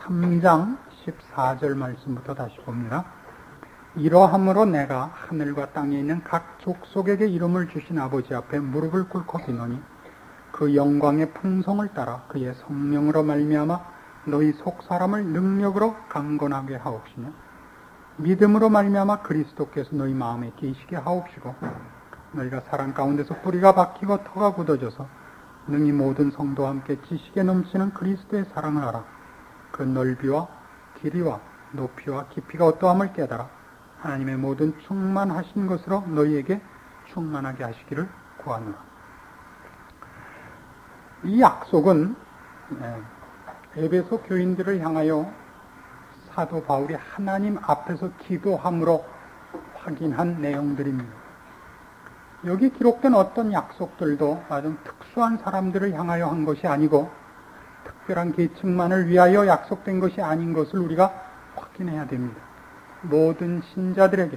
3장 14절 말씀부터 다시 봅니다. 이러함으로 내가 하늘과 땅에 있는 각 족속에게 이름을 주신 아버지 앞에 무릎을 꿇고 비노니 그 영광의 풍성을 따라 그의 성령으로 말미암아 너희 속 사람을 능력으로 강건하게 하옵시며 믿음으로 말미암아 그리스도께서 너희 마음에 계시게 하옵시고 너희가 사랑 가운데서 뿌리가 박히고 터가 굳어져서 능히 모든 성도와 함께 지식에 넘치는 그리스도의 사랑을 알아 그 넓이와 길이와 높이와 깊이가 어떠함을 깨달아 하나님의 모든 충만하신 것으로 너희에게 충만하게 하시기를 구하노라. 이 약속은 에베소 교인들을 향하여 사도 바울이 하나님 앞에서 기도함으로 확인한 내용들입니다. 여기 기록된 어떤 약속들도 아주 특수한 사람들을 향하여 한 것이 아니고 특별한 계층만을 위하여 약속된 것이 아닌 것을 우리가 확인해야 됩니다. 모든 신자들에게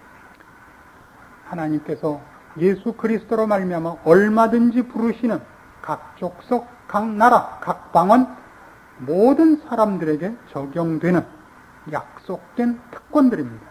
하나님께서 예수 그리스도로 말미암아 얼마든지 부르시는 각 족속, 각 나라, 각 방언 모든 사람들에게 적용되는 약속된 특권들입니다.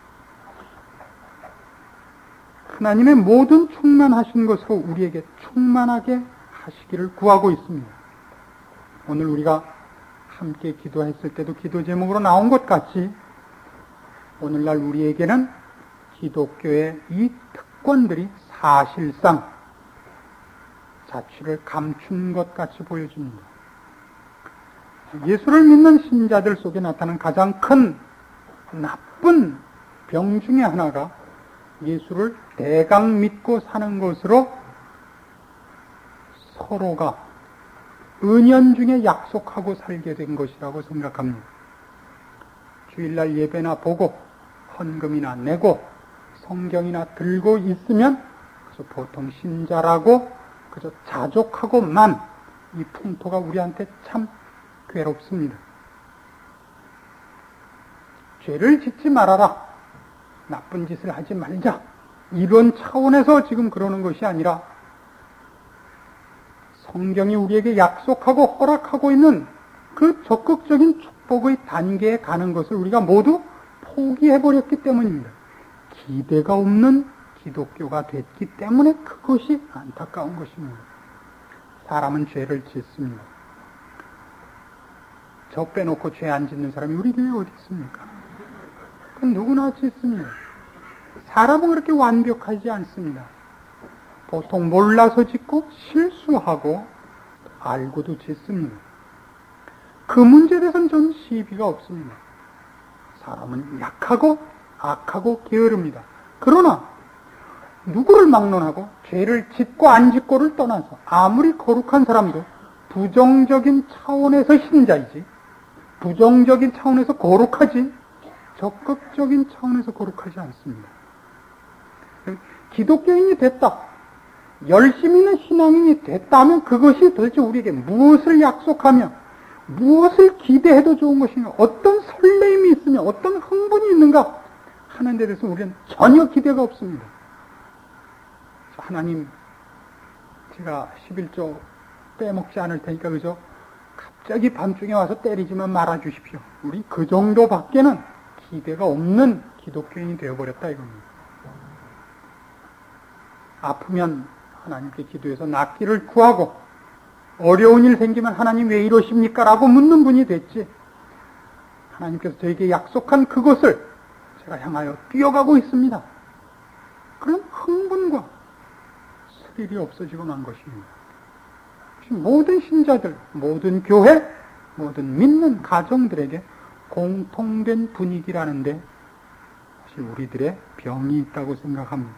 하나님의 모든 충만하신 것으로 우리에게 충만하게 하시기를 구하고 있습니다. 오늘 우리가 함께 기도했을 때도 기도 제목으로 나온 것 같이 오늘날 우리에게는 기독교의 이 특권들이 사실상 자취를 감춘 것 같이 보여집니다. 예수를 믿는 신자들 속에 나타난 가장 큰 나쁜 병 중에 하나가 예수를 대강 믿고 사는 것으로 서로가 은연중에 약속하고 살게 된 것이라고 생각합니다. 주일날 예배나 보고 헌금이나 내고 성경이나 들고 있으면 그저 보통 신자라고 그저 자족하고만 이 풍토가 우리한테 참 괴롭습니다. 죄를 짓지 말아라, 나쁜 짓을 하지 말자, 이런 차원에서 지금 그러는 것이 아니라 성경이 우리에게 약속하고 허락하고 있는 그 적극적인 축복의 단계에 가는 것을 우리가 모두 포기해버렸기 때문입니다. 기대가 없는 기독교가 됐기 때문에 그것이 안타까운 것입니다. 사람은 죄를 짓습니다. 저 빼놓고 죄 안 짓는 사람이 우리 교회에 어디 있습니까? 그건 누구나 짓습니다. 사람은 그렇게 완벽하지 않습니다. 보통 몰라서 짓고 실수하고 알고도 짓습니다. 그 문제에 대해서는 저는 시비가 없습니다. 사람은 약하고 악하고 게으릅니다. 그러나 누구를 막론하고 죄를 짓고 안 짓고를 떠나서 아무리 거룩한 사람도 부정적인 차원에서 신자이지 부정적인 차원에서 거룩하지 적극적인 차원에서 거룩하지 않습니다. 기독교인이 됐다, 열심히 있는 신앙인이 됐다면 그것이 도대체 우리에게 무엇을 약속하며 무엇을 기대해도 좋은 것인가, 어떤 설레임이 있으며 어떤 흥분이 있는가 하는 데 대해서 우리는 전혀 기대가 없습니다. 하나님, 제가 11조 빼먹지 않을 테니까 그저 갑자기 밤중에 와서 때리지만 말아 주십시오. 우리 그 정도밖에는 기대가 없는 기독교인이 되어버렸다 이겁니다. 아프면 하나님께 기도해서 낫기를 구하고 어려운 일 생기면 하나님 왜 이러십니까? 라고 묻는 분이 됐지, 하나님께서 저에게 약속한 그것을 제가 향하여 뛰어가고 있습니다, 그런 흥분과 스릴이 없어지고 만 것입니다. 모든 신자들, 모든 교회, 모든 믿는 가정들에게 공통된 분위기라는데 사실 우리들의 병이 있다고 생각합니다.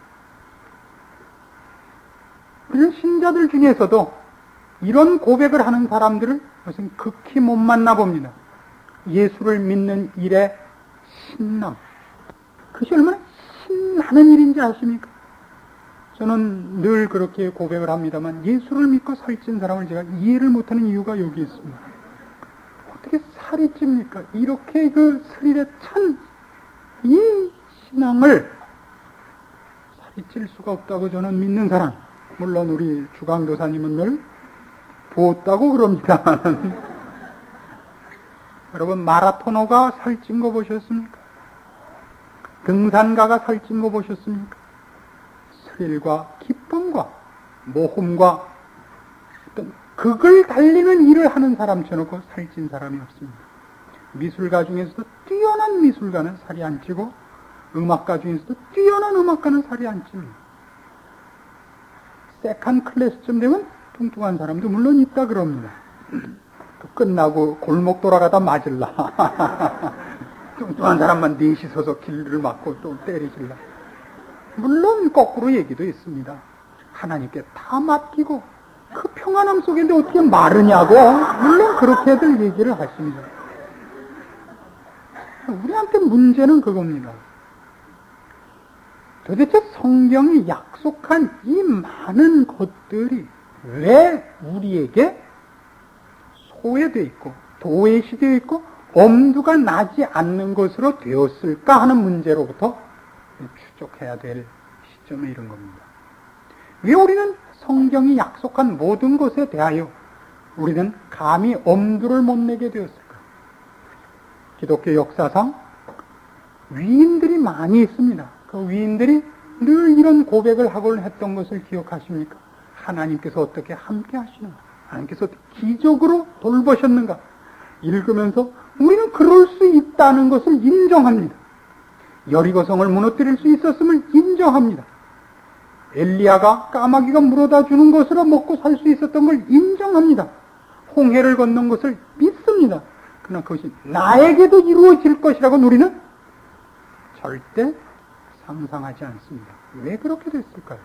우리는 신자들 중에서도 이런 고백을 하는 사람들을 무슨 극히 못 만나봅니다. 예수를 믿는 일에 신남, 그것이 얼마나 신나는 일인지 아십니까? 저는 늘 그렇게 고백을 합니다만 예수를 믿고 살찐 사람을 제가 이해를 못하는 이유가 여기 있습니다. 어떻게 살이 찝니까? 이렇게 그 스릴에 찬 이 신앙을 살이 찔 수가 없다고 저는 믿는 사람, 물론 우리 주강도사님은 늘 부었다고 그럽니다만 여러분, 마라토너가 살찐 거 보셨습니까? 등산가가 살찐 거 보셨습니까? 스릴과 기쁨과 모험과 어떤 극을 달리는 일을 하는 사람 쳐놓고 살찐 사람이 없습니다. 미술가 중에서도 뛰어난 미술가는 살이 안 찌고 음악가 중에서도 뛰어난 음악가는 살이 안 찝니다. 세컨 클래스쯤 되면 뚱뚱한 사람도 물론 있다 그럽니다. 끝나고 골목 돌아가다 맞을라. 뚱뚱한 사람만 넷이 서서 길을 막고 또 때리실라. 물론 거꾸로 얘기도 있습니다. 하나님께 다 맡기고 그 평안함 속인데 어떻게 마르냐고. 물론 그렇게들 얘기를 하십니다. 우리한테 문제는 그겁니다. 도대체 성경이 약속한 이 많은 것들이 왜 우리에게 소외되어 있고 도외시되어 있고 엄두가 나지 않는 것으로 되었을까 하는 문제로부터 추적해야 될 시점에 이른 겁니다. 왜 우리는 성경이 약속한 모든 것에 대하여 우리는 감히 엄두를 못 내게 되었을까? 기독교 역사상 위인들이 많이 있습니다. 그 위인들이 늘 이런 고백을 하곤 했던 것을 기억하십니까? 하나님께서 어떻게 함께 하시는가? 하나님께서 기적으로 돌보셨는가? 읽으면서 우리는 그럴 수 있다는 것을 인정합니다. 여리고성을 무너뜨릴 수 있었음을 인정합니다. 엘리야가 까마귀가 물어다 주는 것으로 먹고 살 수 있었던 걸 인정합니다. 홍해를 건넌 것을 믿습니다. 그러나 그것이 나에게도 이루어질 것이라고 우리는 절대 상상하지 않습니다. 왜 그렇게 됐을까요?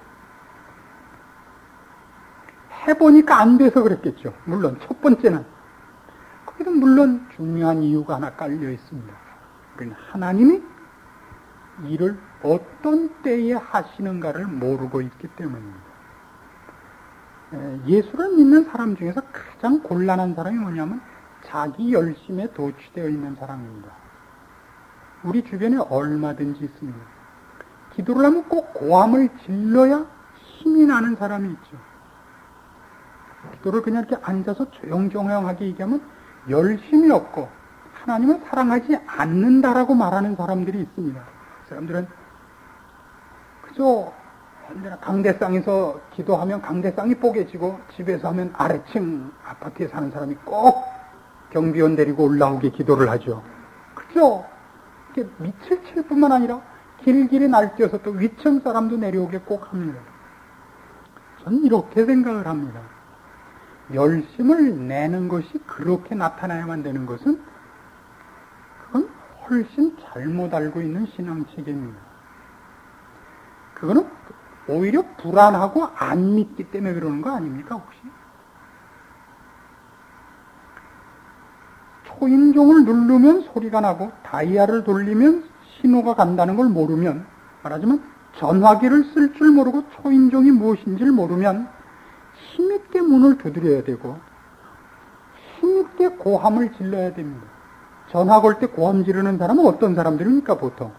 해보니까 안 돼서 그랬겠죠. 물론 첫 번째는 거기도 물론 중요한 이유가 하나 깔려 있습니다. 우리는 하나님이 일을 어떤 때에 하시는가를 모르고 있기 때문입니다. 예수를 믿는 사람 중에서 가장 곤란한 사람이 뭐냐면 자기 열심에 도취되어 있는 사람입니다. 우리 주변에 얼마든지 있습니다. 기도를 하면 꼭 고함을 질러야 힘이 나는 사람이 있죠. 기도를 그냥 이렇게 앉아서 조용조용하게 얘기하면 열심이 없고 하나님을 사랑하지 않는다라고 말하는 사람들이 있습니다. 그 사람들은 그저 언제나 강대상에서 기도하면 강대상이 뽀개지고 집에서 하면 아래층 아파트에 사는 사람이 꼭 경비원 데리고 올라오게 기도를 하죠. 그죠? 이렇게 밑을 칠 뿐만 아니라 길길이 날뛰어서 또 위층 사람도 내려오게 꼭 합니다. 저는 이렇게 생각을 합니다. 열심을 내는 것이 그렇게 나타나야만 되는 것은 그건 훨씬 잘못 알고 있는 신앙체계입니다. 그거는 오히려 불안하고 안 믿기 때문에 그러는 거 아닙니까 혹시? 초인종을 누르면 소리가 나고 다이아를 돌리면 신호가 간다는 걸 모르면, 말하자면 전화기를 쓸 줄 모르고 초인종이 무엇인지를 모르면 힘있게 문을 두드려야 되고 힘있게 고함을 질러야 됩니다. 전화 걸 때 고함 지르는 사람은 어떤 사람들입니까 보통?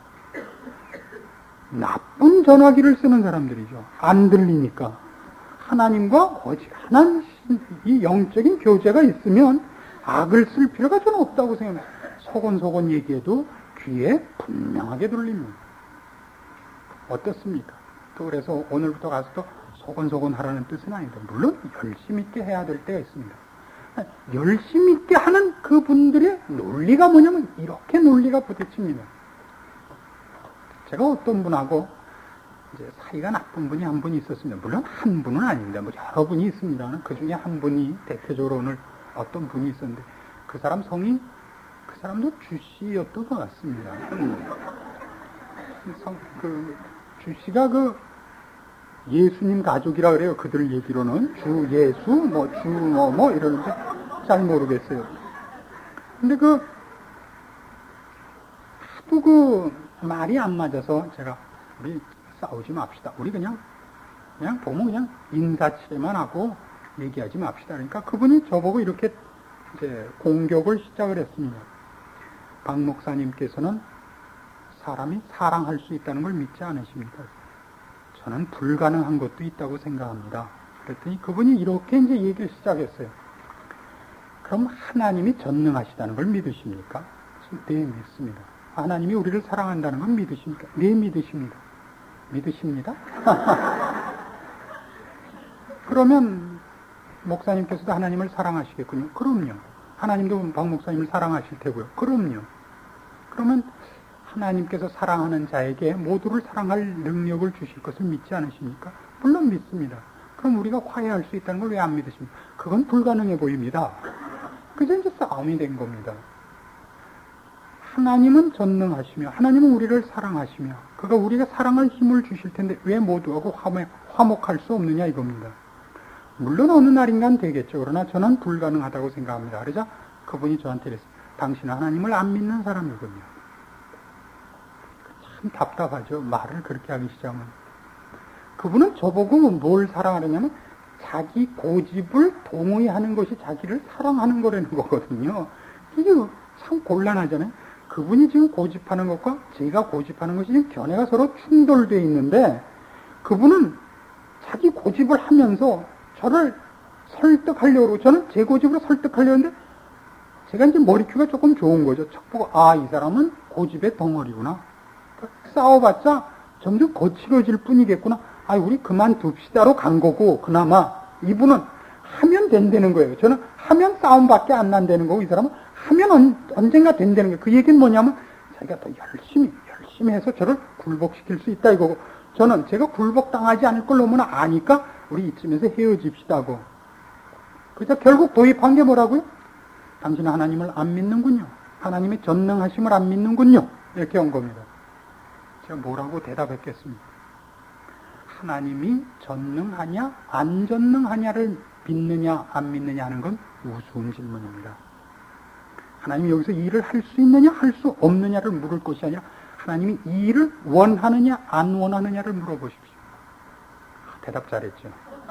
나쁜 전화기를 쓰는 사람들이죠. 안 들리니까. 하나님과 어지간한 이 영적인 교제가 있으면 악을 쓸 필요가 저는 없다고 생각합니다. 소곤소곤 얘기해도 귀에 분명하게 들립니다. 어떻습니까? 또 그래서 오늘부터 가서 또 소곤소곤 하라는 뜻은 아니다. 물론 열심히 있게 해야 될 때가 있습니다. 열심히 있게 하는 그분들의 논리가 뭐냐면 이렇게 논리가 부딪힙니다. 제가 어떤 분하고 이제 사이가 나쁜 분이 한 분이 있었습니다. 물론 한 분은 아닙니다. 뭐 여러 분이 있습니다. 그 중에 한 분이 대표적으로 오늘 어떤 분이 있었는데 그 사람 성이 그 사람도 주씨였던 것 같습니다. 주씨가 그 예수님 가족이라 그래요. 그들 얘기로는 주 예수 뭐 이러는데 잘 모르겠어요. 근데 하도 말이 안 맞아서 제가 우리 싸우지 맙시다. 우리 그냥 보면 그냥 인사치레만 하고 얘기하지 맙시다. 그러니까 그분이 저보고 이렇게 이제 공격을 시작을 했습니다. 박 목사님께서는 사람이 사랑할 수 있다는 걸 믿지 않으십니까? 저는 불가능한 것도 있다고 생각합니다. 그랬더니 그분이 이렇게 이제 얘기를 시작했어요. 그럼 하나님이 전능하시다는 걸 믿으십니까? 네, 믿습니다. 하나님이 우리를 사랑한다는 건 믿으십니까? 네, 믿으십니다. 믿으십니다? 그러면 목사님께서도 하나님을 사랑하시겠군요. 그럼요. 하나님도 박 목사님을 사랑하실 테고요. 그럼요. 그러면 하나님께서 사랑하는 자에게 모두를 사랑할 능력을 주실 것을 믿지 않으십니까? 물론 믿습니다. 그럼 우리가 화해할 수 있다는 걸 왜 안 믿으십니까? 그건 불가능해 보입니다. 그래서 이제 싸움이 된 겁니다. 하나님은 전능하시며 하나님은 우리를 사랑하시며 그가 우리가 사랑할 힘을 주실 텐데 왜 모두하고 화목할 수 없느냐 이겁니다. 물론 어느 날인간 되겠죠. 그러나 저는 불가능하다고 생각합니다. 그러자 그분이 저한테 이랬어요. 당신은 하나님을 안 믿는 사람이군요. 참 답답하죠. 말을 그렇게 하기 시작하면. 그분은 저보고 뭘 사랑하느냐면 자기 고집을 동의하는 것이 자기를 사랑하는 거라는 거거든요. 이게 참 곤란하잖아요. 그분이 지금 고집하는 것과 제가 고집하는 것이 지금 견해가 서로 충돌되어 있는데 그분은 자기 고집을 하면서 저를 설득하려고 저는 제 고집으로 설득하려고 하는데 제가 이제 머리큐가 조금 좋은 거죠. 척 보고 이 사람은 고집의 덩어리구나. 그러니까 싸워봤자 점점 거칠어질 뿐이겠구나. 우리 그만둡시다로 간 거고 그나마 이분은 하면 된다는 거예요. 저는 하면 싸움밖에 안 난다는 거고 이 사람은 하면 언젠가 된다는 거예요. 그 얘기는 뭐냐면 자기가 더 열심히 해서 저를 굴복시킬 수 있다 이거고 저는 제가 굴복당하지 않을 걸 너무나 아니까 우리 이쯤에서 헤어집시다고. 그래서 결국 도입한 게 뭐라고요? 당신은 하나님을 안 믿는군요. 하나님의 전능하심을 안 믿는군요. 이렇게 온 겁니다. 제가 뭐라고 대답했겠습니까? 하나님이 전능하냐 안 전능하냐를 믿느냐 안 믿느냐 하는 건 우스운 질문입니다. 하나님이 여기서 이 일을 할 수 있느냐 할 수 없느냐를 물을 것이 아니라 하나님이 이 일을 원하느냐 안 원하느냐를 물어보십시오. 대답 잘했죠.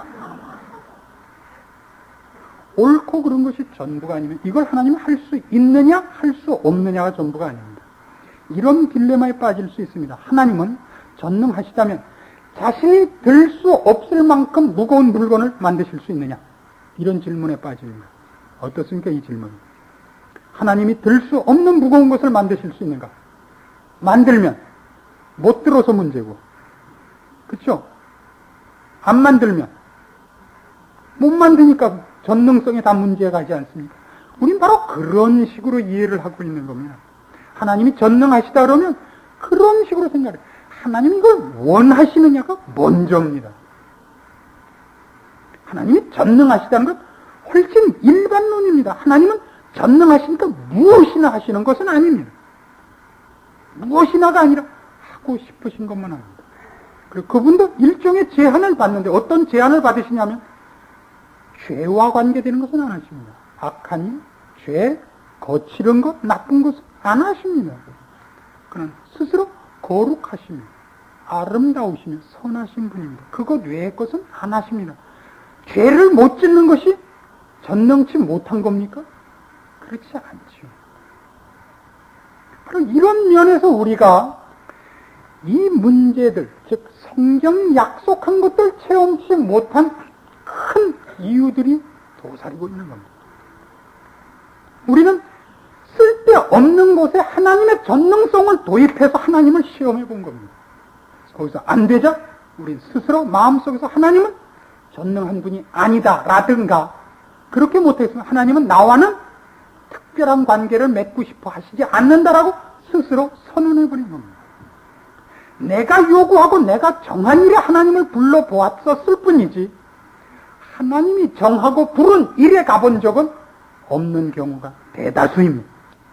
옳고 그런 것이 전부가 아니면 이걸 하나님이 할 수 있느냐 할 수 없느냐가 전부가 아닙니다. 이런 딜레마에 빠질 수 있습니다. 하나님은 전능하시다면 자신이 들 수 없을 만큼 무거운 물건을 만드실 수 있느냐? 이런 질문에 빠집니다. 어떻습니까? 이 질문. 하나님이 들 수 없는 무거운 것을 만드실 수 있는가? 만들면 못 들어서 문제고 그렇죠? 안 만들면 못 만드니까 전능성에 다 문제가 가지 않습니까? 우린 바로 그런 식으로 이해를 하고 있는 겁니다. 하나님이 전능하시다 그러면 그런 식으로 생각해요. 하나님이 이걸 원하시느냐가 먼저입니다. 하나님이 전능하시다는 건 훨씬 일반론입니다. 하나님은 전능하시니까 무엇이나 하시는 것은 아닙니다. 무엇이나가 아니라 하고 싶으신 것만 합니다. 그리고 그분도 일종의 제한을 받는데 어떤 제한을 받으시냐면 죄와 관계되는 것은 안 하십니다. 악한 일, 죄, 거칠은 것, 나쁜 것은 안 하십니다. 그는 스스로 거룩하시며 아름다우시며 선하신 분입니다. 그것 외의 것은 안 하십니다. 죄를 못 짓는 것이 전능치 못한 겁니까? 그렇지 않죠. 바로 이런 면에서 우리가 이 문제들, 즉 성경 약속한 것들 체험치 못한 큰 이유들이 도사리고 있는 겁니다. 우리는 쓸데없는 곳에 하나님의 전능성을 도입해서 하나님을 시험해 본 겁니다. 거기서 안 되자 우리 스스로 마음속에서 하나님은 전능한 분이 아니다 라든가 그렇게 못했으면 하나님은 나와는 특별한 관계를 맺고 싶어 하시지 않는다라고 스스로 선언해버린 겁니다. 내가 요구하고 내가 정한 일에 하나님을 불러보았었을 뿐이지 하나님이 정하고 부른 일에 가본 적은 없는 경우가 대다수입니다.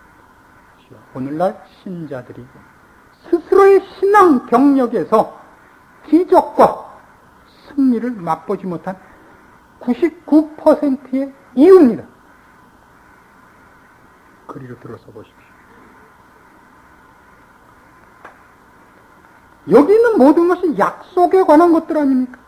오늘날 신자들이 스스로의 신앙 경력에서 기적과 승리를 맛보지 못한 99%의 이유입니다. 그리로 들어서 보십시오. 여기 있는 모든 것이 약속에 관한 것들 아닙니까?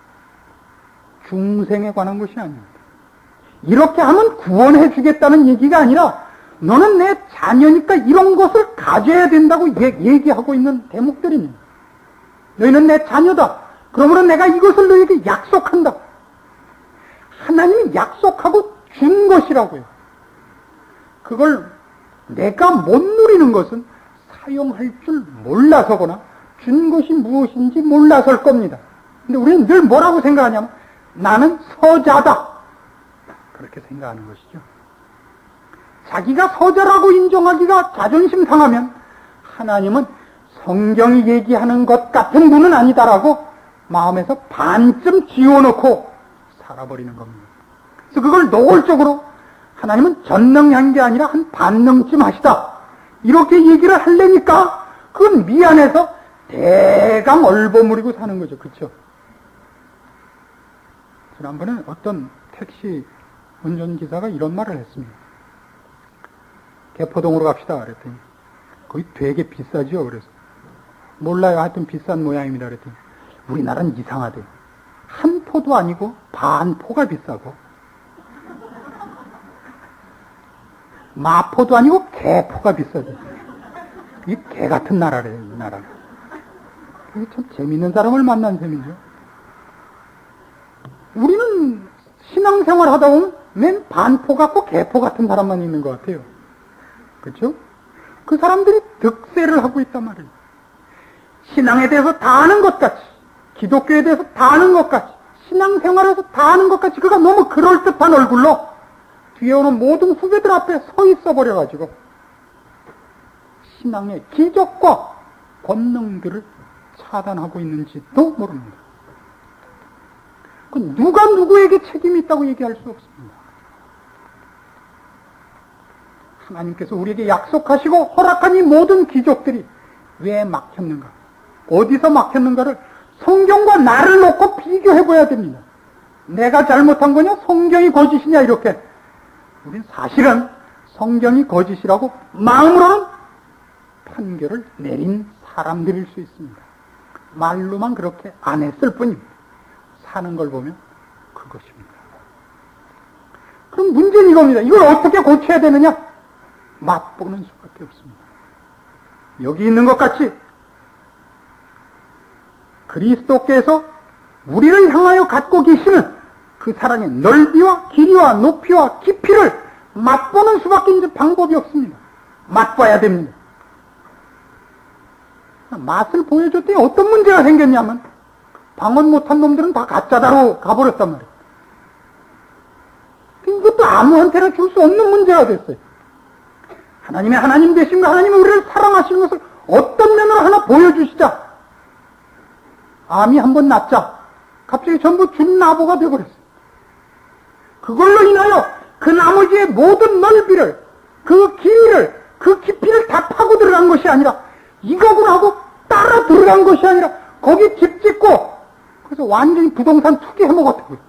중생에 관한 것이 아닙니다. 이렇게 하면 구원해 주겠다는 얘기가 아니라 너는 내 자녀니까 이런 것을 가져야 된다고 얘기하고 있는 대목들입니다. 너희는 내 자녀다. 그러므로 내가 이것을 너희에게 약속한다. 하나님이 약속하고 준 것이라고요. 그걸 내가 못 누리는 것은 사용할 줄 몰라서거나 준 것이 무엇인지 몰라서일 겁니다. 근데 우리는 늘 뭐라고 생각하냐면 나는 서자다. 그렇게 생각하는 것이죠. 자기가 서자라고 인정하기가 자존심 상하면 하나님은 성경이 얘기하는 것 같은 분은 아니다라고 마음에서 반쯤 지워놓고 살아버리는 겁니다. 그래서 그걸 노골적으로 하나님은 전능한 게 아니라 한 반능쯤 하시다. 이렇게 얘기를 하려니까 그건 미안해서 대강 얼버무리고 사는 거죠. 그렇죠? 지난번에 어떤 택시 운전기사가 이런 말을 했습니다. 개포동으로 갑시다. 그랬더니 거기 되게 비싸죠. 그래서 몰라요. 하여튼 비싼 모양입니다. 그랬더니 우리나라는 이상하대. 한 포도 아니고 반 포가 비싸고 마포도 아니고 개포가 비싸대. 이 개 같은 나라래요. 이 나라가. 이게 참 재밌는 사람을 만난 셈이죠. 우리는 신앙생활 하다 보면 맨 반포 같고 개포 같은 사람만 있는 것 같아요. 그렇죠? 그 사람들이 득세를 하고 있단 말이에요. 신앙에 대해서 다 아는 것 같이, 기독교에 대해서 다 아는 것 같이, 신앙생활에서 다 아는 것 같이 그가 너무 그럴듯한 얼굴로 뒤에 오는 모든 후배들 앞에 서 있어 버려가지고 신앙의 기적과 권능들을 차단하고 있는지도 모릅니다. 그 누가 누구에게 책임이 있다고 얘기할 수 없습니다. 하나님께서 우리에게 약속하시고 허락한 이 모든 기적들이 왜 막혔는가? 어디서 막혔는가를 성경과 나를 놓고 비교해 봐야 됩니다. 내가 잘못한 거냐? 성경이 거짓이냐? 이렇게. 우린 사실은 성경이 거짓이라고 마음으로는 판결을 내린 사람들일 수 있습니다. 말로만 그렇게 안 했을 뿐입니다. 사는 걸 보면 그것입니다. 그럼 문제는 이겁니다. 이걸 어떻게 고쳐야 되느냐? 맛보는 수밖에 없습니다. 여기 있는 것 같이 그리스도께서 우리를 향하여 갖고 계시는 그 사랑의 넓이와 길이와 높이와 깊이를 맛보는 수밖에 이제 방법이 없습니다. 맛봐야 됩니다. 맛을 보여줬더니 어떤 문제가 생겼냐면 방언 못한 놈들은 다 가짜다로 가버렸단 말이에요. 이것도 아무한테나 줄 수 없는 문제가 됐어요. 하나님의 하나님 되심과 하나님이 우리를 사랑하시는 것을 어떤 면으로 하나 보여주시자. 암이 한번 났자 갑자기 전부 준나보가 되어버렸어요. 그걸로 인하여 그 나머지의 모든 넓이를, 그 길이를, 그 깊이를 다 파고 들어간 것이 아니라 이거구나 하고 따라 들어간 것이 아니라 거기 집 짓고 그래서 완전히 부동산 투기해 먹었다고요.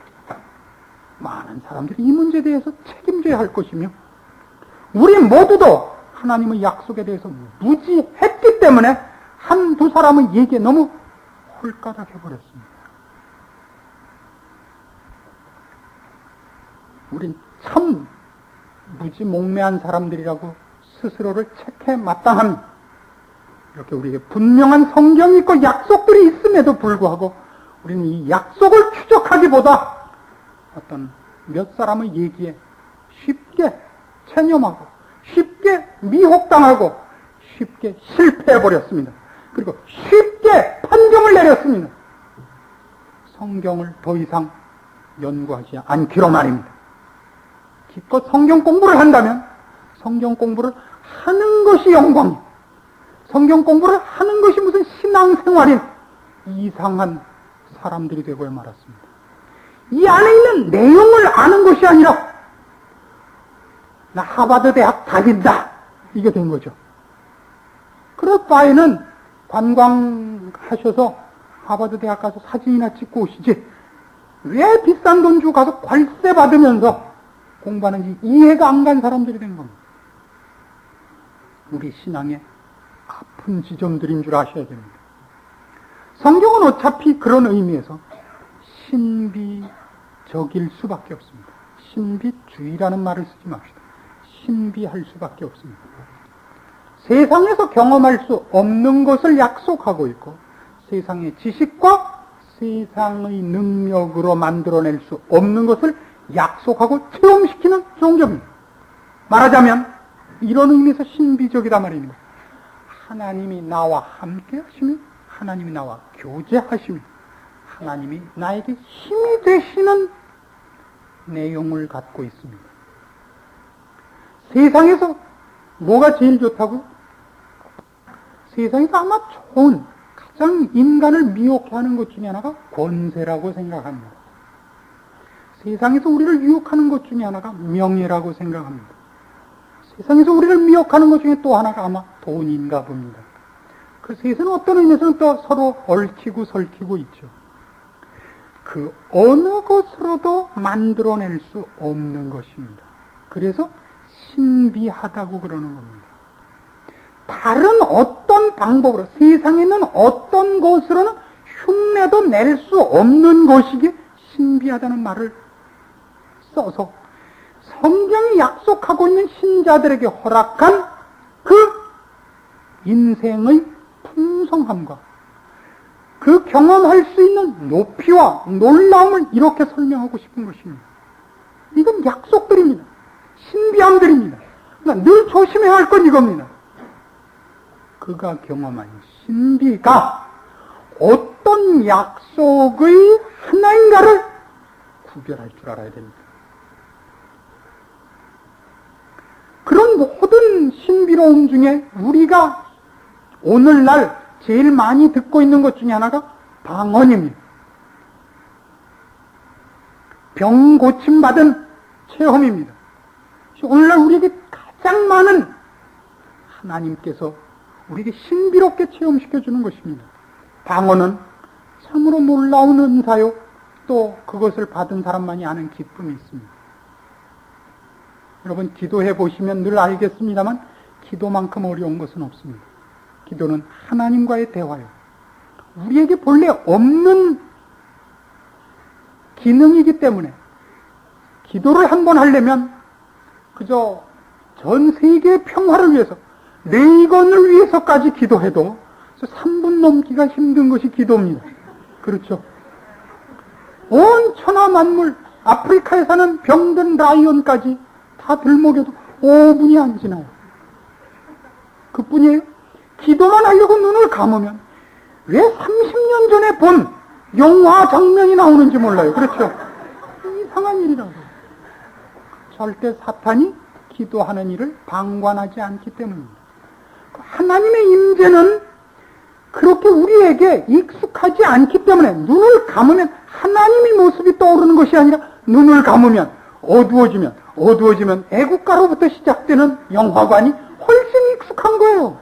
많은 사람들이 이 문제에 대해서 책임져야 할 것이며 우리 모두도 하나님의 약속에 대해서 무지했기 때문에 한두 사람의 얘기에 너무 홀가닥해버렸습니다. 우린 참 무지몽매한 사람들이라고 스스로를 책해 마땅합니다. 이렇게 우리에게 분명한 성경이 있고 약속들이 있음에도 불구하고 우리는 이 약속을 추적하기보다 어떤 몇 사람의 얘기에 쉽게 체념하고 쉽게 미혹당하고 쉽게 실패해버렸습니다. 그리고 쉽게 판정을 내렸습니다. 성경을 더 이상 연구하지 않기로 말입니다. 기껏 성경 공부를 한다면 성경 공부를 하는 것이 영광이에요. 성경 공부를 하는 것이 무슨 신앙생활인 이상한 사람들이 되고야 말았습니다. 이 안에 있는 내용을 아는 것이 아니라 나 하버드 대학 다닌다 이게 된 거죠. 그럴 바에는 관광하셔서 하버드 대학 가서 사진이나 찍고 오시지 왜 비싼 돈 주고 가서 관세 받으면서 공부하는지 이해가 안 간 사람들이 된 겁니다. 우리 신앙의 아픈 지점들인 줄 아셔야 됩니다. 성경은 어차피 그런 의미에서 신비적일 수밖에 없습니다. 신비주의라는 말을 쓰지 맙시다. 신비할 수밖에 없습니다. 세상에서 경험할 수 없는 것을 약속하고 있고 세상의 지식과 세상의 능력으로 만들어낼 수 없는 것을 약속하고 체험시키는 종교입니다. 말하자면 이런 의미에서 신비적이다 말입니다. 하나님이 나와 함께 하시며 하나님이 나와 교제하시며 하나님이 나에게 힘이 되시는 내용을 갖고 있습니다. 세상에서 뭐가 제일 좋다고요? 세상에서 아마 좋은, 가장 인간을 미혹해 하는 것 중에 하나가 권세라고 생각합니다. 세상에서 우리를 유혹하는 것 중에 하나가 명예라고 생각합니다. 세상에서 우리를 미혹하는 것 중에 또 하나가 아마 돈인가 봅니다. 그 세상은 어떤 의미에서는 또 서로 얽히고 설키고 있죠. 그 어느 것으로도 만들어낼 수 없는 것입니다. 그래서 신비하다고 그러는 겁니다. 다른 어떤 방법으로, 세상에 있는 어떤 것으로는 흉내도 낼 수 없는 것이기에 신비하다는 말을 써서 성경이 약속하고 있는 신자들에게 허락한 그 인생의 풍성함과 그 경험할 수 있는 높이와 놀라움을 이렇게 설명하고 싶은 것입니다. 이건 약속들입니다. 신비함들입니다. 그러니까 늘 조심해야 할 건 이겁니다. 그가 경험한 신비가 어떤 약속의 하나인가를 구별할 줄 알아야 됩니다. 그런 모든 신비로움 중에 우리가 오늘날 제일 많이 듣고 있는 것 중에 하나가 방언입니다. 병 고침받은 체험입니다. 오늘날 우리에게 가장 많은 하나님께서 우리에게 신비롭게 체험시켜주는 것입니다. 방언은 참으로 놀라운 은사요, 또 그것을 받은 사람만이 아는 기쁨이 있습니다. 여러분, 기도해 보시면 늘 알겠습니다만 기도만큼 어려운 것은 없습니다. 기도는 하나님과의 대화요. 우리에게 본래 없는 기능이기 때문에 기도를 한번 하려면 그저 전 세계의 평화를 위해서, 내건을 위해서까지 기도해도 3분 넘기가 힘든 것이 기도입니다. 그렇죠? 온 천하 만물, 아프리카에 사는 병든 라이온까지 다 들먹여도 5분이 안 지나요. 그뿐이에요. 기도만 하려고 눈을 감으면 왜 30년 전에 본 영화 장면이 나오는지 몰라요. 그렇죠? 이상한 일이라고. 절대 사탄이 기도하는 일을 방관하지 않기 때문입니다. 하나님의 임재는 그렇게 우리에게 익숙하지 않기 때문에 눈을 감으면 하나님의 모습이 떠오르는 것이 아니라 눈을 감으면 어두워지면 애국가로부터 시작되는 영화관이 훨씬 익숙한 거예요.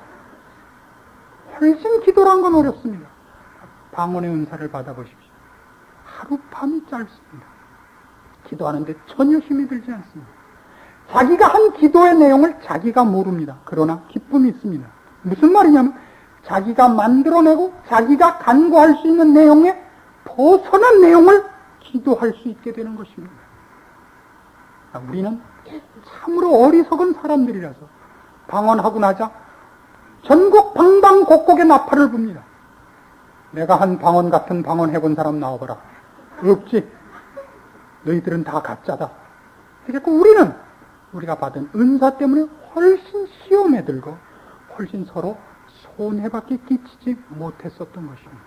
훨씬 기도란 건 어렵습니다. 방언의 은사를 받아보십시오. 하룻밤이 짧습니다. 기도하는데 전혀 힘이 들지 않습니다. 자기가 한 기도의 내용을 자기가 모릅니다. 그러나 기쁨이 있습니다. 무슨 말이냐면 자기가 만들어내고 자기가 간구할 수 있는 내용에 벗어난 내용을 기도할 수 있게 되는 것입니다. 우리는 참으로 어리석은 사람들이라서 방언하고 나자 전국 방방곡곡에 나팔을 붑니다. 내가 한 방언 같은 방언 해본 사람 나와봐라. 없지. 너희들은 다 가짜다. 그래서 우리는 우리가 받은 은사 때문에 훨씬 시험에 들고 훨씬 서로 손해밖에 끼치지 못했었던 것입니다.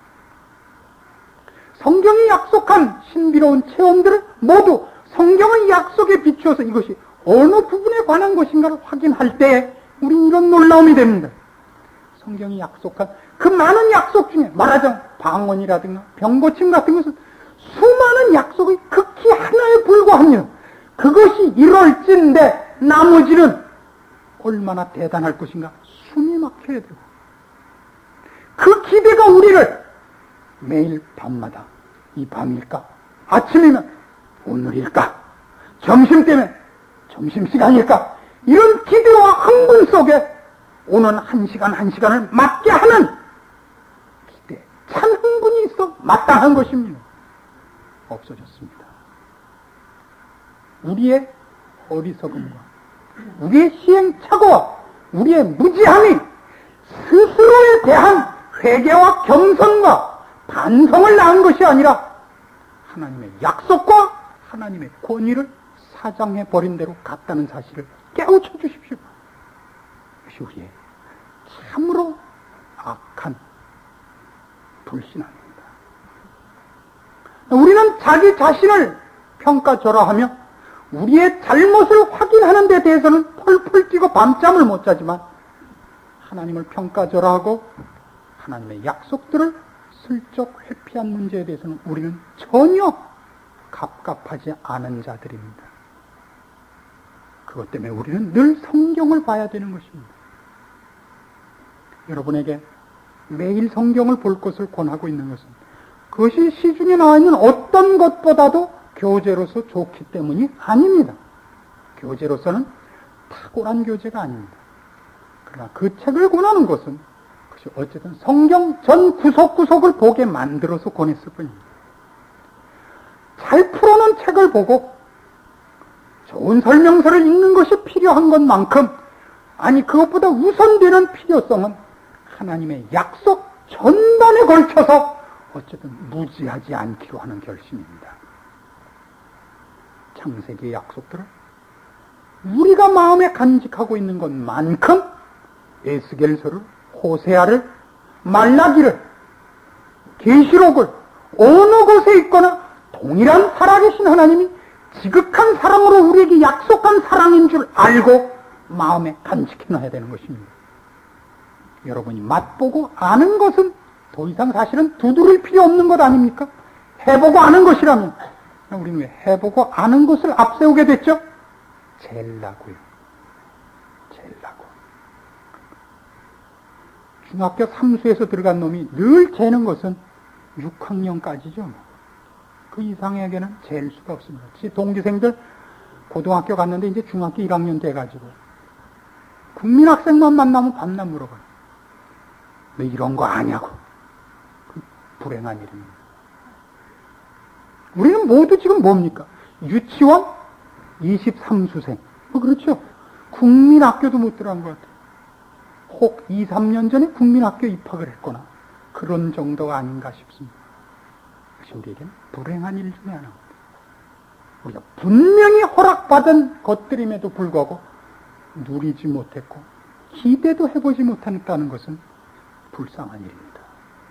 성경이 약속한 신비로운 체험들을 모두 성경의 약속에 비추어서 이것이 어느 부분에 관한 것인가를 확인할 때 우리는 이런 놀라움이 됩니다. 성경이 약속한 그 많은 약속 중에 말하자면 방언이라든가 병고침 같은 것은 수많은 약속의 극히 하나에 불과합니다. 그것이 이럴진데 나머지는 얼마나 대단할 것인가 숨이 막혀야 되고, 그 기대가 우리를 매일 밤마다 이 밤일까, 아침이면 오늘일까, 점심 때면 점심시간일까, 이런 기대와 흥분 속에 오는 한 시간을 맞게 하는 기대, 찬 흥분이 있어 마땅한 것입니다. 없어졌습니다. 우리의 어리석음과 우리의 시행착오와 우리의 무지함이 스스로에 대한 회개와 겸손과 반성을 낳은 것이 아니라 하나님의 약속과 하나님의 권위를 사장해 버린 대로 갔다는 사실을 깨우쳐 주십시오. 이것이 우리의 참으로 악한 불신앙입니다. 우리는 자기 자신을 평가절하하며 우리의 잘못을 확인하는 데 대해서는 펄펄 뛰고 밤잠을 못 자지만 하나님을 평가절하하고 하나님의 약속들을 슬쩍 회피한 문제에 대해서는 우리는 전혀 갑갑하지 않은 자들입니다. 그것 때문에 우리는 늘 성경을 봐야 되는 것입니다. 여러분에게 매일 성경을 볼 것을 권하고 있는 것은 그것이 시중에 나와 있는 어떤 것보다도 교재로서 좋기 때문이 아닙니다. 교재로서는 탁월한 교재가 아닙니다. 그러나 그 책을 권하는 것은 그것이 어쨌든 성경 전 구석구석을 보게 만들어서 권했을 뿐입니다. 잘 풀어놓은 책을 보고 좋은 설명서를 읽는 것이 필요한 것만큼, 아니 그것보다 우선되는 필요성은 하나님의 약속 전반에 걸쳐서 어쨌든 무지하지 않기로 하는 결심입니다. 창세기의 약속들을 우리가 마음에 간직하고 있는 것만큼 에스겔서를, 호세아를, 말라기를, 계시록을 어느 곳에 있거나 동일한 살아계신 하나님이 지극한 사랑으로 우리에게 약속한 사랑인 줄 알고 마음에 간직해놔야 되는 것입니다. 여러분이 맛보고 아는 것은 더 이상 사실은 두드릴 필요 없는 것 아닙니까? 해보고 아는 것이라면 우리는 왜 해보고 아는 것을 앞세우게 됐죠? 젤라고요. 젤라고. 중학교 3수에서 들어간 놈이 늘 재는 것은 6학년까지죠. 그 이상에게는 잴 수가 없습니다. 제 동기생들 고등학교 갔는데 이제 중학교 1학년 돼가지고 국민학생만 만나면 밤낮 물어봐요. 너 이런 거 아냐고. 그 불행한 일입니다. 우리는 모두 지금 뭡니까? 유치원 23수생. 그렇죠. 국민학교도 못 들어간 것 같아요. 혹 2, 3년 전에 국민학교 입학을 했거나 그런 정도가 아닌가 싶습니다. 그것이 우리에게는 불행한 일 중에 하나입니다. 우리가 분명히 허락받은 것들임에도 불구하고 누리지 못했고 기대도 해보지 못했다는 것은 불쌍한 일입니다.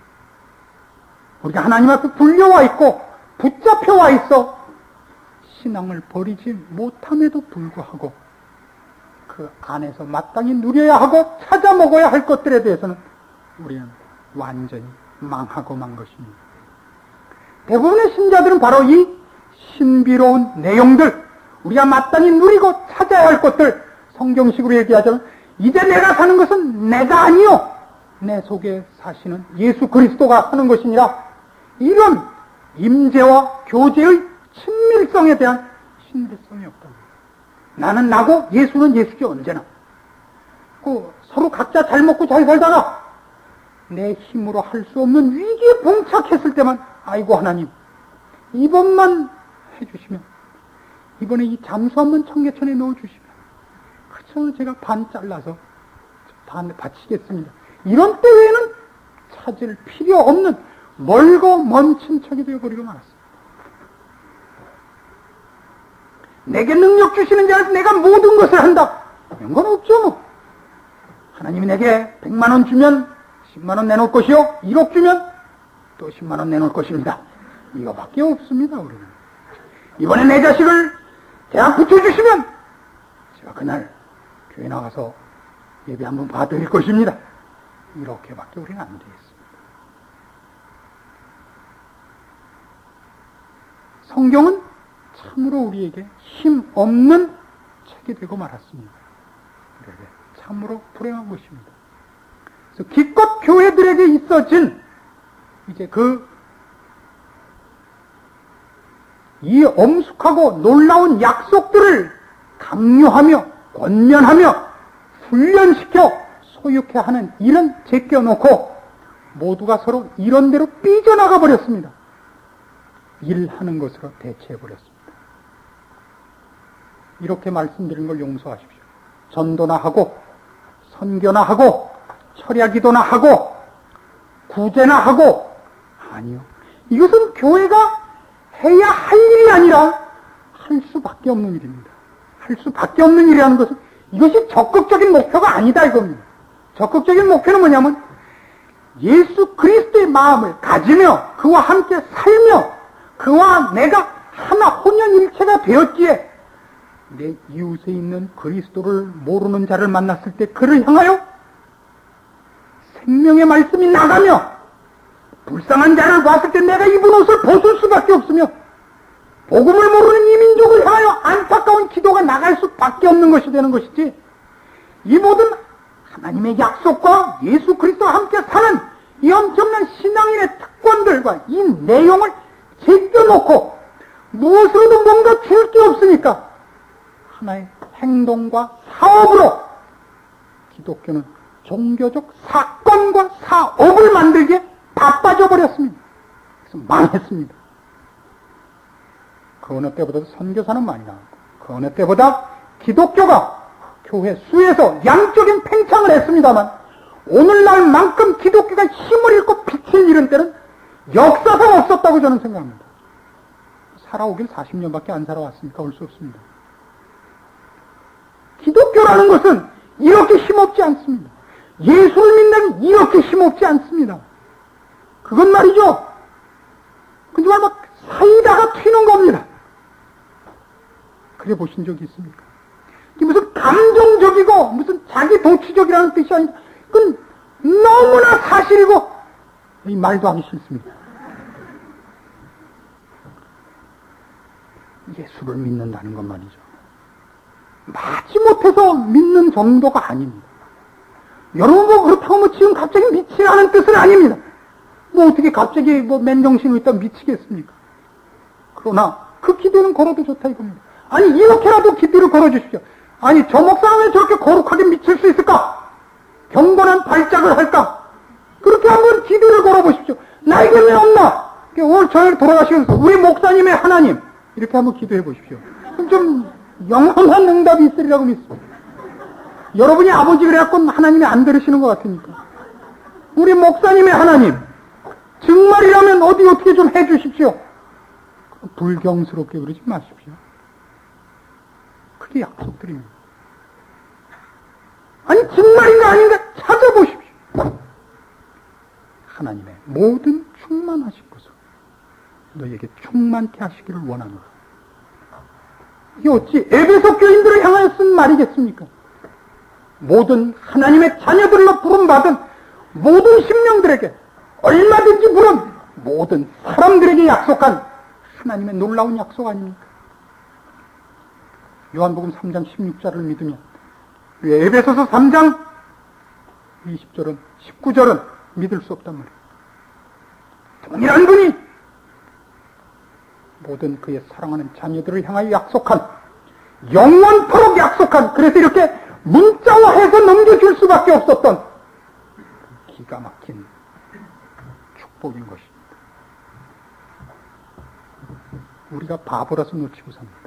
우리가 하나님 앞에 불려와 있고 붙잡혀와 있어 신앙을 버리지 못함에도 불구하고 그 안에서 마땅히 누려야 하고 찾아 먹어야 할 것들에 대해서는 우리는 완전히 망하고 만 것입니다. 대부분의 신자들은 바로 이 신비로운 내용들, 우리가 마땅히 누리고 찾아야 할 것들, 성경식으로 얘기하자면 이제 내가 사는 것은 내가 아니요 내 속에 사시는 예수 그리스도가 하는 것이니라, 이런 임재와 교제의 친밀성에 대한 신뢰성이 없다. 나는 나고 예수는 예수지. 언제나 서로 각자 잘 먹고 잘 살다가 내 힘으로 할 수 없는 위기에 봉착했을 때만 아이고 하나님 이번만 해주시면, 이번에 이 잠수 한번 청계천에 넣어주시면 그쵸 제가 반 잘라서 반 바치겠습니다. 이런 때 외에는 찾을 필요 없는 멀고 먼 친척이 되어버리고 말았습니다. 내게 능력 주시는 자에서 내가 모든 것을 한다, 이런 건 없죠. 뭐. 하나님이 내게 100만 원 주면 10만 원 내놓을 것이요, 1억 주면 또 10만 원 내놓을 것입니다. 이거밖에 없습니다. 우리는 이번에 내 자식을 대학 붙여주시면 제가 그날 교회 나가서 예배 한번 봐드릴 것입니다. 이렇게밖에 우리는 안 되겠습니다. 성경은 참으로 우리에게 힘 없는 책이 되고 말았습니다. 우리에게 참으로 불행한 것입니다. 그래서 기껏 교회들에게 있어진 이제 이 엄숙하고 놀라운 약속들을 강요하며 권면하며 훈련시켜 소유케 하는 일은 제껴놓고 모두가 서로 이런 대로 삐져나가 버렸습니다. 일하는 것으로 대체해버렸습니다. 이렇게 말씀드린 걸 용서하십시오. 전도나 하고 선교나 하고 철야기도나 하고 구제나 하고, 아니요, 이것은 교회가 해야 할 일이 아니라 할 수밖에 없는 일입니다. 할 수밖에 없는 일이라는 것은 이것이 적극적인 목표가 아니다 이겁니다. 적극적인 목표는 뭐냐면 예수 그리스도의 마음을 가지며 그와 함께 살며 그와 내가 하나 혼연일체가 되었기에 내 이웃에 있는 그리스도를 모르는 자를 만났을 때 그를 향하여 생명의 말씀이 나가며 불쌍한 자를 봤을 때 내가 입은 옷을 벗을 수밖에 없으며 복음을 모르는 이민족을 향하여 안타까운 기도가 나갈 수밖에 없는 것이 되는 것이지, 이 모든 하나님의 약속과 예수 그리스도와 함께 사는 이 엄청난 신앙인의 특권들과 이 내용을 제껴놓고 무엇으로도 뭔가 줄 게 없으니까 하나의 행동과 사업으로 기독교는 종교적 사건과 사업을 만들기에 바빠져 버렸습니다. 그래서 망했습니다. 그 어느 때보다도 선교사는 많이 나왔고 그 어느 때보다 기독교가 교회 수에서 양적인 팽창을 했습니다만 오늘날만큼 기독교가 힘을 잃고 빛을 잃은 때는 역사상 없었다고 저는 생각합니다. 살아오길 40년밖에 안 살아왔으니까 올 수 없습니다. 기독교라는 것은 이렇게 힘없지 않습니다. 예수를 믿는 이렇게 힘없지 않습니다. 그건 말이죠. 그지만 막 사이다가 튀는 겁니다. 그래 보신 적이 있습니까? 이게 무슨 감정적이고 무슨 자기 도취적이라는 뜻이 아니라 그건 너무나 사실이고 이 말도 하기 싫습니다. 예수를 믿는다는 것 말이죠. 마지못해서 믿는 정도가 아닙니다. 여러분 뭐 그렇다고 뭐 지금 갑자기 미치라는 뜻은 아닙니다. 뭐 어떻게 갑자기 뭐 맨정신으로 있다 미치겠습니까? 그러나 그 기도는 걸어도 좋다 이겁니다. 아니 이렇게라도 기도를 걸어주십시오. 아니 저 목사는 왜 저렇게 거룩하게 미칠 수 있을까? 경건한 발작을 할까? 그렇게 한번 기도를 걸어보십시오. 나에게 왜 없나? 오늘 저녁에 돌아가시면서 우리 목사님의 하나님 이렇게 한번 기도해 보십시오. 그럼 좀 영원한 응답이 있으리라고 믿습니다. 여러분이 아버지 그래갖고 하나님이 안 들으시는 것 같으니까 우리 목사님의 하나님 정말이라면 어떻게 좀 해주십시오. 불경스럽게 그러지 마십시오. 그게 약속드립니다. 아니 정말인가 아닌가 찾아보십시오. 하나님의 모든 충만하신 것을 너에게 충만케 하시기를 원하노라. 이게 어찌 에베소 교인들을 향하여 쓴 말이겠습니까? 모든 하나님의 자녀들로 부름받은 모든 심령들에게 얼마든지 부른 모든 사람들에게 약속한 하나님의 놀라운 약속 아닙니까? 요한복음 3장 16절을 믿으면 에베소서 3장 20절은 19절은 믿을 수 없단 말이에요. 동일한 분이 모든 그의 사랑하는 자녀들을 향하여 약속한 영원토록 약속한 그래서 이렇게 문자화해서 넘겨줄 수밖에 없었던 기가 막힌 축복인 것입니다. 우리가 바보라서 놓치고 삽니다.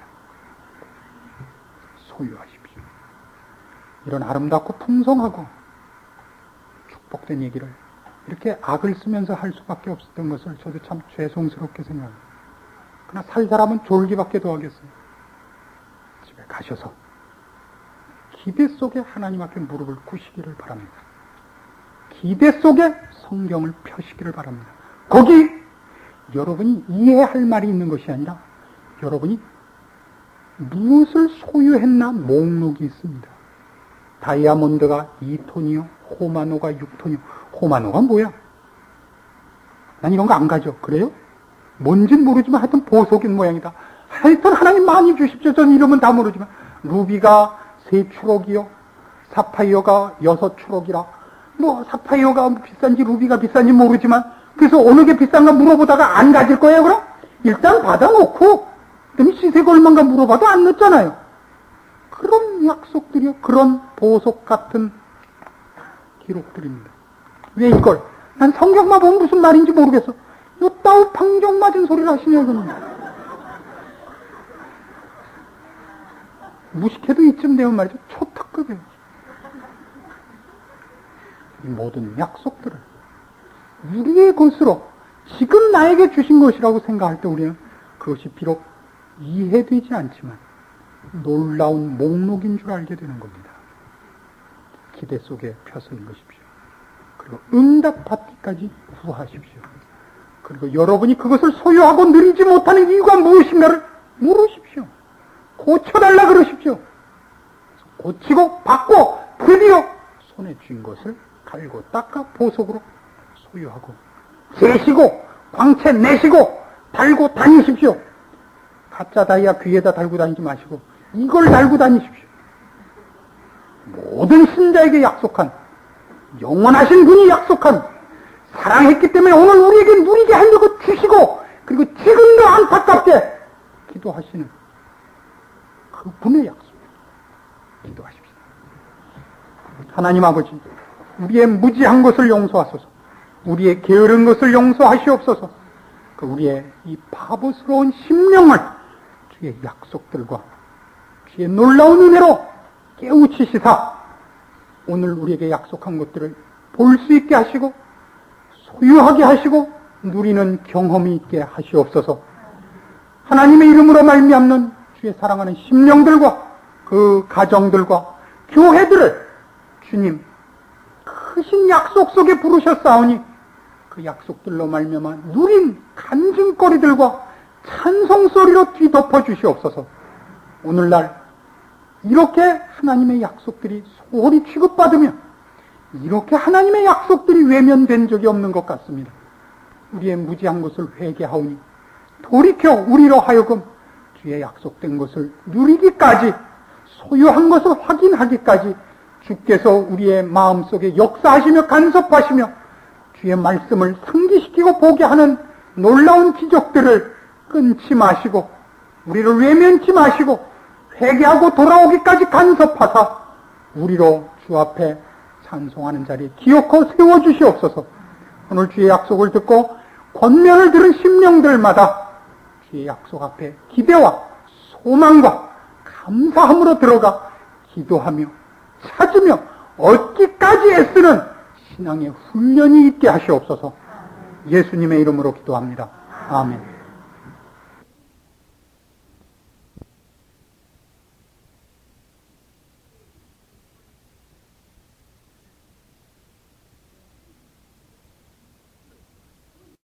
소유하십시오. 이런 아름답고 풍성하고 축복된 얘기를 이렇게 악을 쓰면서 할 수밖에 없었던 것을 저도 참 죄송스럽게 생각합니다. 그러나 살 사람은 졸기밖에 더 하겠어요. 집에 가셔서 기대 속에 하나님 앞에 무릎을 꿇으시기를 바랍니다. 기대 속에 성경을 펴시기를 바랍니다. 거기 여러분이 이해할 말이 있는 것이 아니라 여러분이 무엇을 소유했나 목록이 있습니다. 다이아몬드가 2톤이요, 호마노가 6톤이요. 호마노가 뭐야? 난 이런 거 안 가져. 그래요? 뭔진 모르지만 하여튼 보석인 모양이다. 하여튼 하나님 많이 주십시오. 저는 이름은 다 모르지만 루비가 3추럭이요, 사파이어가 6추럭이라. 뭐 사파이어가 비싼지 루비가 비싼지 모르지만 그래서 어느 게 비싼가 물어보다가 안 가질 거예요. 그럼 일단 받아놓고 그다음에 시세가 얼마인가 물어봐도 안 넣잖아요. 그런 약속들이요, 그런 보석 같은 기록들입니다. 왜 이걸? 난 성경만 보면 무슨 말인지 모르겠어. 요따우 방정 맞은 소리를 하시냐고. 무식해도 이쯤 되면 말이죠. 초특급이에요. 이 모든 약속들을 우리의 것으로 지금 나에게 주신 것이라고 생각할 때 우리는 그것이 비록 이해되지 않지만 놀라운 목록인 줄 알게 되는 겁니다. 기대 속에 펴서 읽으십시오. 그리고 응답받기까지 구하십시오. 그리고 여러분이 그것을 소유하고 누리지 못하는 이유가 무엇인가를 물으십시오. 고쳐달라 그러십시오. 고치고 받고 드디어 손에 쥔 것을 갈고 닦아 보석으로 소유하고 재시고 광채 내시고 달고 다니십시오. 가짜 다이아 귀에다 달고 다니지 마시고 이걸 달고 다니십시오. 모든 신자에게 약속한, 영원하신 분이 약속한, 사랑했기 때문에 오늘 우리에게 누리게 하려고 주시고 그리고 지금도 안타깝게 기도하시는 그 분의 약속. 기도하십시오. 하나님 아버지, 우리의 무지한 것을 용서하소서. 우리의 게으른 것을 용서하시옵소서. 그 우리의 이 바보스러운 심령을 주의 약속들과 주의 놀라운 은혜로 깨우치시사 오늘 우리에게 약속한 것들을 볼 수 있게 하시고 소유하게 하시고 누리는 경험이 있게 하시옵소서. 하나님의 이름으로 말미암는 주의 사랑하는 심령들과 그 가정들과 교회들을 주님 크신 약속 속에 부르셨사오니 그 약속들로 말미암아 누린 간증거리들과 찬송소리로 뒤덮어 주시옵소서. 오늘날 이렇게 하나님의 약속들이 소홀히 취급받으며 이렇게 하나님의 약속들이 외면된 적이 없는 것 같습니다. 우리의 무지한 것을 회개하오니 돌이켜 우리로 하여금 주의 약속된 것을 누리기까지, 소유한 것을 확인하기까지 주께서 우리의 마음속에 역사하시며 간섭하시며 주의 말씀을 상기시키고 보게 하는 놀라운 기적들을 끊지 마시고 우리를 외면치 마시고 회개하고 돌아오기까지 간섭하사 우리로 주 앞에 찬송하는 자리에 기어코 세워주시옵소서. 오늘 주의 약속을 듣고 권면을 들은 심령들마다 주의 약속 앞에 기대와 소망과 감사함으로 들어가 기도하며 찾으며 얻기까지 애쓰는 신앙의 훈련이 있게 하시옵소서. 예수님의 이름으로 기도합니다. 아멘.